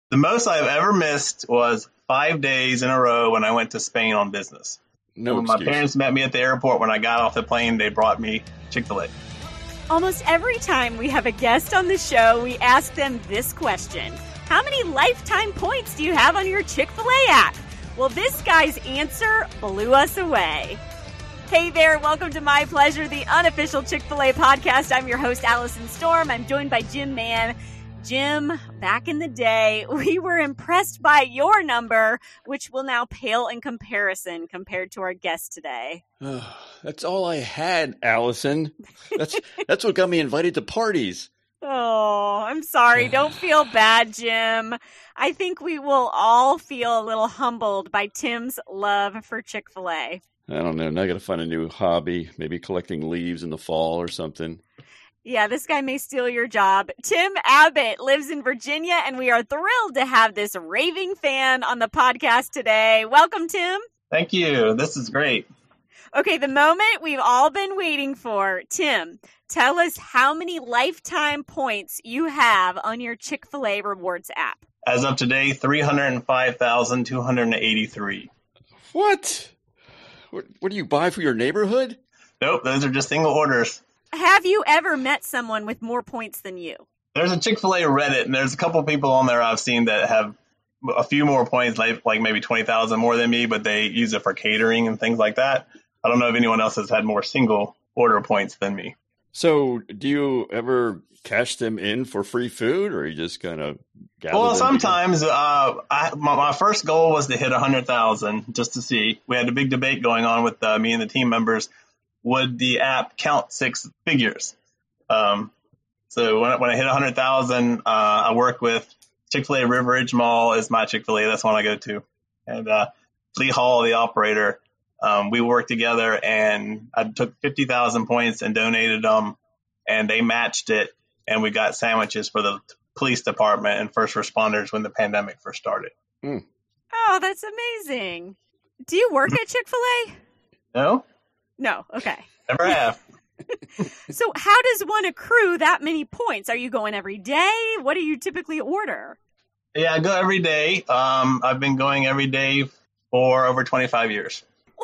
The most I've ever missed was 5 days in a row when I went to Spain on business. No When my excuse. parents met me at the airport, when I got off the plane, they brought me Chick-fil-A. Almost every time we have a guest on the show, we ask them this question. How many lifetime points do you have on your Chick-fil-A app? Well, this guy's answer blew us away. Hey there, welcome to My Pleasure, the unofficial Chick-fil-A podcast. I'm your host, Allison Storm. I'm joined by Jim Mann. Jim, back in the day, we were impressed by your number, which will now pale in comparison compared to our guest today. That's all I had, Allison. That's what got me invited to parties. Oh, I'm sorry. Don't feel bad, Jim. I think we will all feel a little humbled by Tim's love for Chick-fil-A. I don't know. Now I got to find a new hobby, maybe collecting leaves in the fall or something. Yeah, this guy may steal your job. Tim Abbott lives in Virginia, and we are thrilled to have this raving fan on the podcast today. Welcome, Tim. Thank you. This is great. Okay, the moment we've all been waiting for. Tim, tell us how many lifetime points you have on your Chick-fil-A Rewards app. As of today, 305,283. What? What do you buy for your neighborhood? Nope, those are just single orders. Have you ever met someone with more points than you? There's a Chick-fil-A Reddit, and there's a couple people on there I've seen that have a few more points, like maybe 20,000 more than me, but they use it for catering and things like that. I don't know if anyone else has had more single order points than me. So do you ever cash them in for free food, or you just kind of gather Well, them sometimes my first goal was to hit 100,000 just to see. We had a big debate going on with me and the team members. Would the app count six figures? So when I hit 100,000, I work with Chick-fil-A River Ridge Mall is my Chick-fil-A. That's one I go to. And Lee Hall, the operator, we worked together, and I took 50,000 points and donated them, and they matched it, and we got sandwiches for the police department and first responders when the pandemic first started. Mm. Oh, that's amazing. Do you work at Chick-fil-A? No? No, okay. Never have. So how does one accrue that many points? Are you going every day? What do you typically order? Yeah, I go every day. I've been going every day for over 25 years.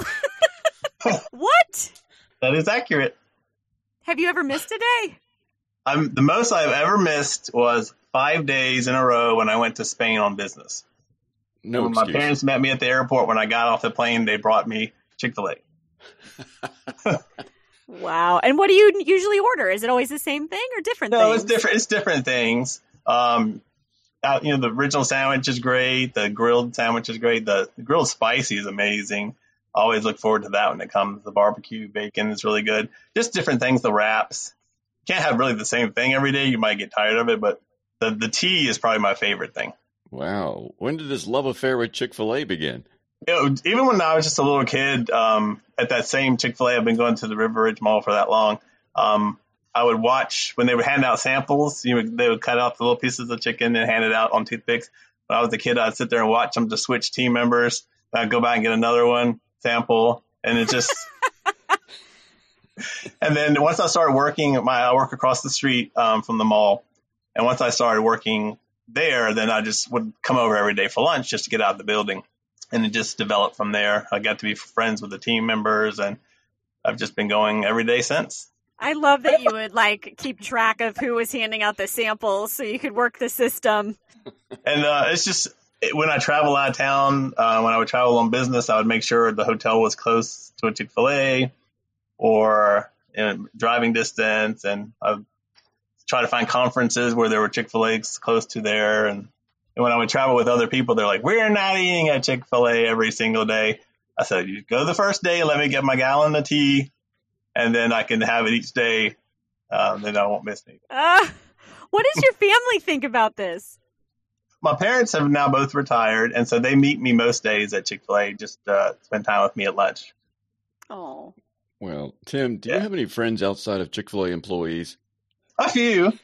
What? That is accurate. Have you ever missed a day? The most I've ever missed was 5 days in a row when I went to Spain on business. No When excuse. my parents met me at the airport, when I got off the plane, they brought me Chick-fil-A. Wow. And what do you usually order? Is it always the same thing or different things? No, it's different. It's different things. The original sandwich is great. The grilled sandwich is great. The grilled spicy is amazing. I always look forward to that when it comes. The barbecue bacon is really good. Just different things. The wraps. You can't have really the same thing every day. You might get tired of it, but the tea is probably my favorite thing. Wow. When did this love affair with Chick-fil-A begin? Even when I was just a little kid, at that same Chick-fil-A, I've been going to the River Ridge Mall for that long. I would watch when they would hand out samples. They would cut out the little pieces of chicken and hand it out on toothpicks. When I was a kid, I'd sit there and watch them to switch team members. I'd go back and get another one, sample, and it just. And then once I started working, I work across the street from the mall, and once I started working there, then I just would come over every day for lunch just to get out of the building. And it just developed from there. I got to be friends with the team members, and I've just been going every day since. I love that you would keep track of who was handing out the samples so you could work the system. And it's just when I travel out of town, when I would travel on business, I would make sure the hotel was close to a Chick-fil-A or driving distance. And I'd try to find conferences where there were Chick-fil-A's close to there. And when I would travel with other people, they're like, we're not eating at Chick-fil-A every single day. I said, you go the first day, let me get my gallon of tea, and then I can have it each day. Then I won't miss anything. What does your family think about this? My parents have now both retired, and so they meet me most days at Chick-fil-A, just spend time with me at lunch. Oh. Well, Tim, do you have any friends outside of Chick-fil-A employees? A few.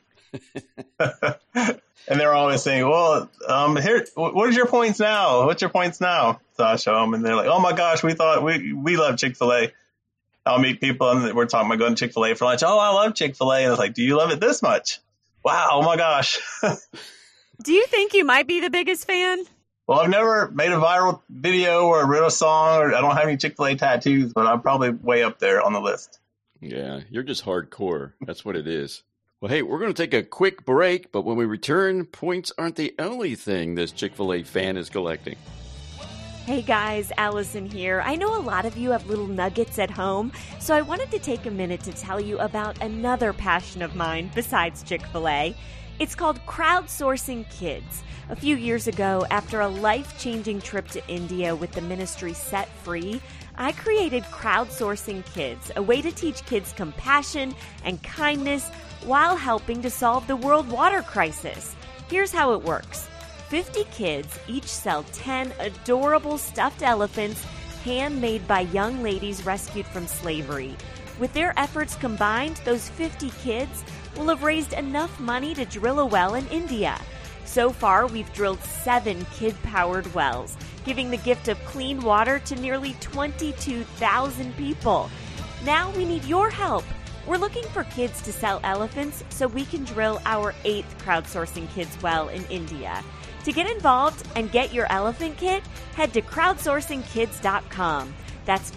And they're always saying, well, here, what is your points now? What's your points now? So I show them, and they're like, oh my gosh, we love Chick-fil-A. I'll meet people, and we're talking about going to Chick-fil-A for lunch. Oh, I love Chick-fil-A. And it's like, do you love it this much? Wow, oh my gosh. Do you think you might be the biggest fan? Well, I've never made a viral video or wrote a song, or I don't have any Chick-fil-A tattoos, but I'm probably way up there on the list. Yeah, you're just hardcore. That's what it is. Well, hey, we're going to take a quick break, but when we return, points aren't the only thing this Chick-fil-A fan is collecting. Hey guys, Allison here. I know a lot of you have little nuggets at home, so I wanted to take a minute to tell you about another passion of mine besides Chick-fil-A. It's called crowdsourcing kids. A few years ago, after a life-changing trip to India with the ministry Set Free, I created Crowdsourcing Kids, a way to teach kids compassion and kindness while helping to solve the world water crisis. Here's how it works. 50 kids each sell 10 adorable stuffed elephants handmade by young ladies rescued from slavery. With their efforts combined, those 50 kids will have raised enough money to drill a well in India. So far, we've drilled 7 kid-powered wells, giving the gift of clean water to nearly 22,000 people. Now we need your help. We're looking for kids to sell elephants so we can drill our 8th Crowdsourcing Kids well in India. To get involved and get your elephant kit, head to crowdsourcingkids.com. That's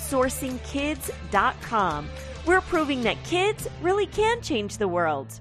crowdsourcingkids.com. We're proving that kids really can change the world.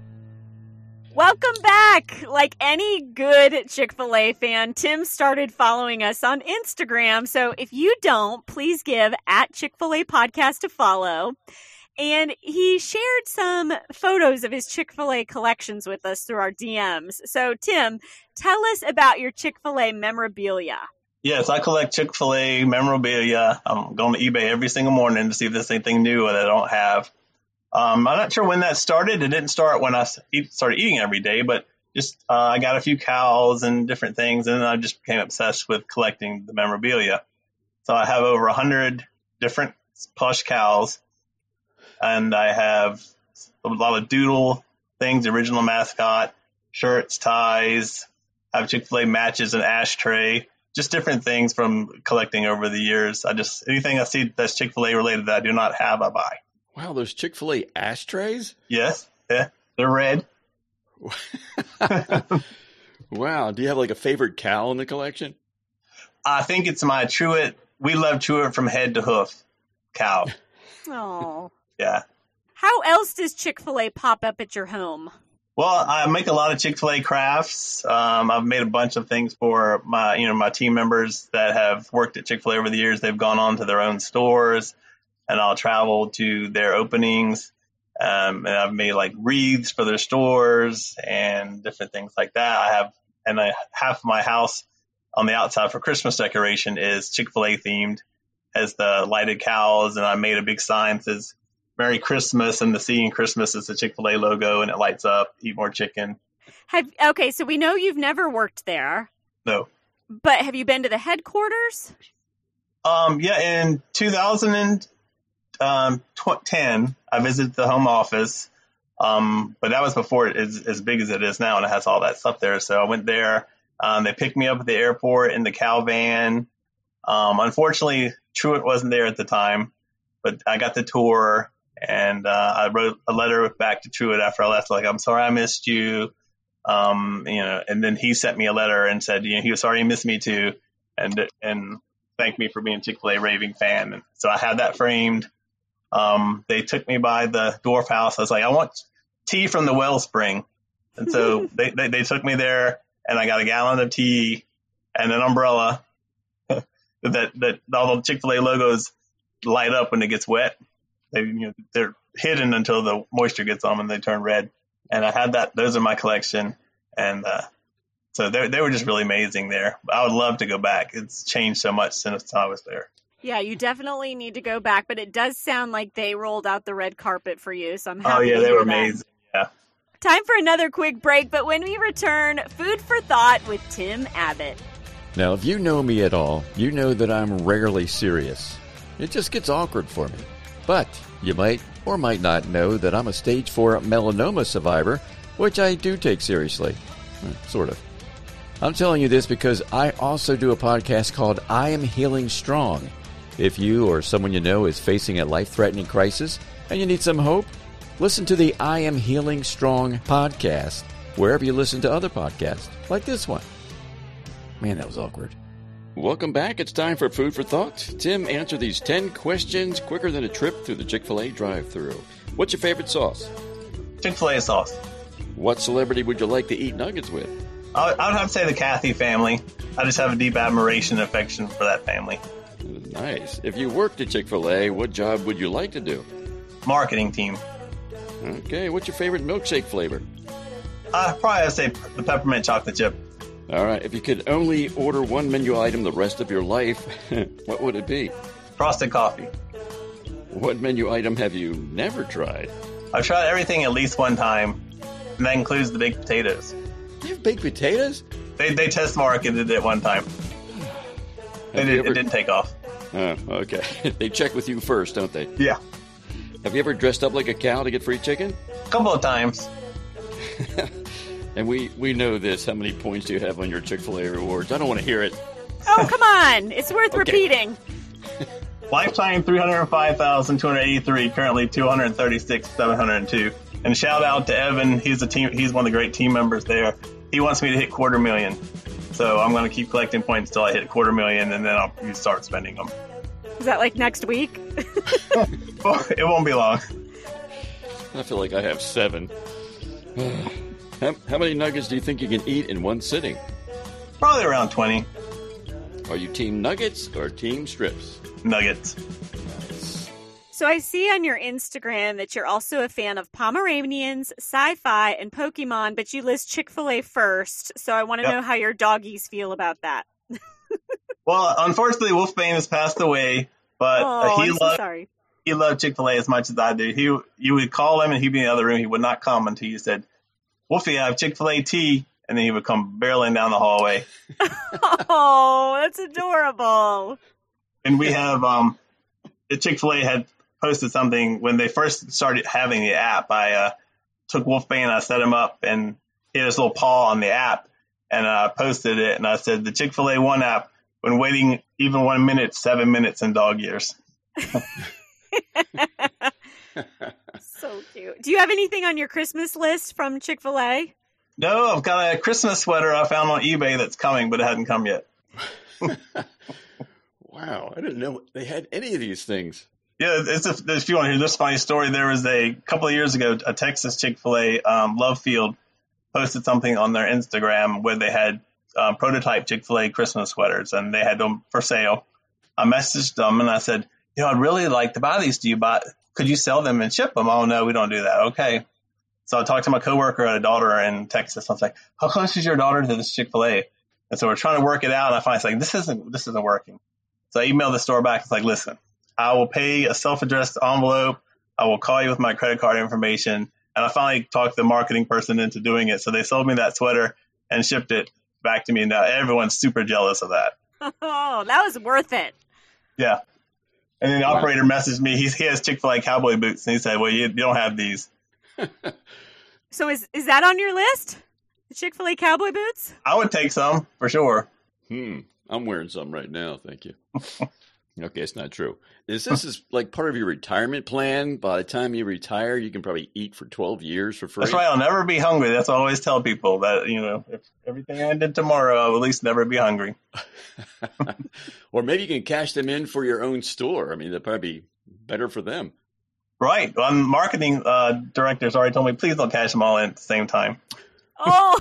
Welcome back! Like any good Chick-fil-A fan, Tim started following us on Instagram. So if you don't, please give @Chick-fil-A Podcast a follow. And he shared some photos of his Chick-fil-A collections with us through our DMs. So, Tim, tell us about your Chick-fil-A memorabilia. Yes, I collect Chick-fil-A memorabilia. I'm going to eBay every single morning to see if there's anything new that I don't have. I'm not sure when that started. It didn't start when I started eating every day, but just I got a few cows and different things, and then I just became obsessed with collecting the memorabilia. So I have over 100 different plush cows. And I have a lot of doodle things, original mascot, shirts, ties. I have Chick-fil-A matches and ashtray, just different things from collecting over the years. Anything I see that's Chick-fil-A related that I do not have, I buy. Wow, those Chick-fil-A ashtrays? Yes, yeah, they're red. Wow, do you have like a favorite cow in the collection? I think it's my Truett. We love Truett from head to hoof cow. Oh. Yeah. How else does Chick-fil-A pop up at your home? Well, I make a lot of Chick-fil-A crafts. I've made a bunch of things for my team members that have worked at Chick-fil-A over the years. They've gone on to their own stores, and I'll travel to their openings. And I've made like wreaths for their stores and different things like that. Half my house on the outside for Christmas decoration is Chick-fil-A themed, has the lighted cows, and I made a big sign that says Merry Christmas, and the C in Christmas is the Chick-fil-A logo, and it lights up, eat more chicken. Okay, so we know you've never worked there. No. But have you been to the headquarters? Yeah, in 2010, I visited the home office, but that was before it is as big as it is now, and it has all that stuff there. So I went there. They picked me up at the airport in the cow van. Unfortunately, Truett wasn't there at the time, but I got the tour. And I wrote a letter back to Truett after I left, like, I'm sorry I missed you. And then he sent me a letter and said, he was sorry he missed me too, and thanked me for being a Chick-fil-A raving fan. And so I had that framed. They took me by the dwarf house. I was like, I want tea from the wellspring. And so they took me there, and I got a gallon of tea and an umbrella that all the Chick-fil-A logos light up when it gets wet. They're hidden until the moisture gets on them and they turn red. And I had that. Those are my collection. And so they were just really amazing there. I would love to go back. It's changed so much since I was there. Yeah, you definitely need to go back. But it does sound like they rolled out the red carpet for you. So I'm happy to hear they were that. amazing. Yeah. Time for another quick break. But when we return, food for thought with Tim Abbott. Now, if you know me at all, you know that I'm rarely serious. It just gets awkward for me. But you might or might not know that I'm a stage 4 melanoma survivor, which I do take seriously. Sort of. I'm telling you this because I also do a podcast called I Am Healing Strong. If you or someone you know is facing a life-threatening crisis and you need some hope, listen to the I Am Healing Strong podcast. wherever you listen to other podcasts, like this one. Man, that was awkward. Welcome back. It's time for Food for Thought. Tim, answer these 10 questions quicker than a trip through the Chick-fil-A drive-thru. What's your favorite sauce? Chick-fil-A sauce. What celebrity would you like to eat nuggets with? I would have to say the Cathy family. I just have a deep admiration and affection for that family. Nice. If you worked at Chick-fil-A, what job would you like to do? Marketing team. Okay. What's your favorite milkshake flavor? I'd probably have to say the peppermint chocolate chip. All right. If you could only order one menu item the rest of your life, what would it be? Frosted coffee. What menu item have you never tried? I've tried everything at least one time, and that includes the baked potatoes. You have baked potatoes? They test marketed it one time. It didn't take off. Oh, okay. They check with you first, don't they? Yeah. Have you ever dressed up like a cow to get free chicken? A couple of times. And we know this. How many points do you have on your Chick-fil-A rewards? I don't want to hear it. Oh, come on. It's worth repeating. Lifetime 305,283, currently 236,702. And shout out to Evan. He's one of the great team members there. He wants me to hit 250,000. So I'm going to keep collecting points until I hit 250,000, and then I'll start spending them. Is that like next week? It won't be long. I feel like I have 7. How many nuggets do you think you can eat in one sitting? Probably around 20. Are you team nuggets or team strips? Nuggets. Nice. So I see on your Instagram that you're also a fan of Pomeranians, sci-fi, and Pokemon, but you list Chick-fil-A first. So I want to know how your doggies feel about that. Well, unfortunately, Wolfbane has passed away, but he loved Chick-fil-A as much as I do. You would call him, and he'd be in the other room. He would not come until you said, "Wolfie, I have Chick-fil-A tea," and then he would come barreling down the hallway. Oh, that's adorable. And we have Chick-fil-A had posted something when they first started having the app. I took Wolfbane, I set him up, and he had his little paw on the app, and I posted it, and I said, "The Chick-fil-A One app, when waiting even 1 minute, 7 minutes in dog years." So cute. Do you have anything on your Christmas list from Chick-fil-A? No, I've got a Christmas sweater I found on eBay that's coming, but it hasn't come yet. Wow, I didn't know they had any of these things. Yeah, if you want to hear this funny story, there was a couple of years ago, a Texas Chick-fil-A, Love Field, posted something on their Instagram where they had prototype Chick-fil-A Christmas sweaters, and they had them for sale. I messaged them, and I said, I'd really like to buy these. Could you sell them and ship them? Oh, no, we don't do that. Okay. So I talked to my coworker, had a daughter in Texas. I was like, how close is your daughter to this Chick-fil-A? And so we're trying to work it out, and I finally was like, this isn't working. So I emailed the store back. It's like, listen, I will pay a self-addressed envelope. I will call you with my credit card information. And I finally talked the marketing person into doing it. So they sold me that sweater and shipped it back to me. Now everyone's super jealous of that. Oh, that was worth it. Yeah. And then the operator messaged me. He has Chick-fil-A cowboy boots. And he said, well, you don't have these. So is that on your list? The Chick-fil-A cowboy boots? I would take some for sure. I'm wearing some right now. Thank you. Okay, it's not true. This is like part of your retirement plan? By the time you retire, you can probably eat for 12 years for free? That's right. I'll never be hungry. That's what I always tell people, that, if everything ended tomorrow, I would at least never be hungry. Or maybe you can cash them in for your own store. I mean, that'd probably be better for them. Right. Marketing directors already told me, please don't cash them all in at the same time. Oh,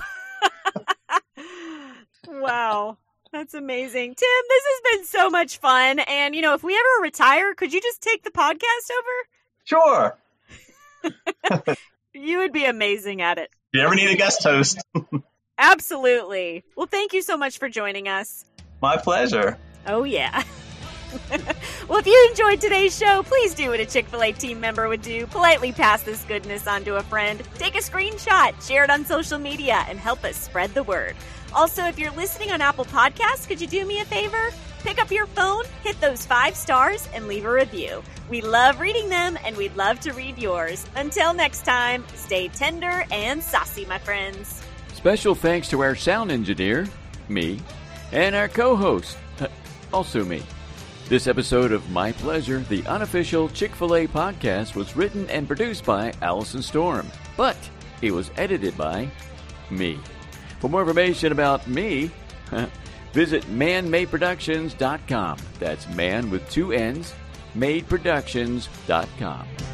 wow. That's amazing. Tim, this has been so much fun. And, if we ever retire, could you just take the podcast over? Sure. You would be amazing at it. You ever need a guest host? Absolutely. Well, thank you so much for joining us. My pleasure. Oh, yeah. Well, if you enjoyed today's show, please do what a Chick-fil-A team member would do. Politely pass this goodness on to a friend. Take a screenshot, share it on social media, and help us spread the word. Also, if you're listening on Apple Podcasts, could you do me a favor? Pick up your phone, hit those 5 stars, and leave a review. We love reading them, and we'd love to read yours. Until next time, stay tender and saucy, my friends. Special thanks to our sound engineer, me, and our co-host, also me. This episode of My Pleasure, the unofficial Chick-fil-A podcast, was written and produced by Allison Storm, but it was edited by me. For more information about me, visit manmadeproductions.com. That's man with two N's, madeproductions.com.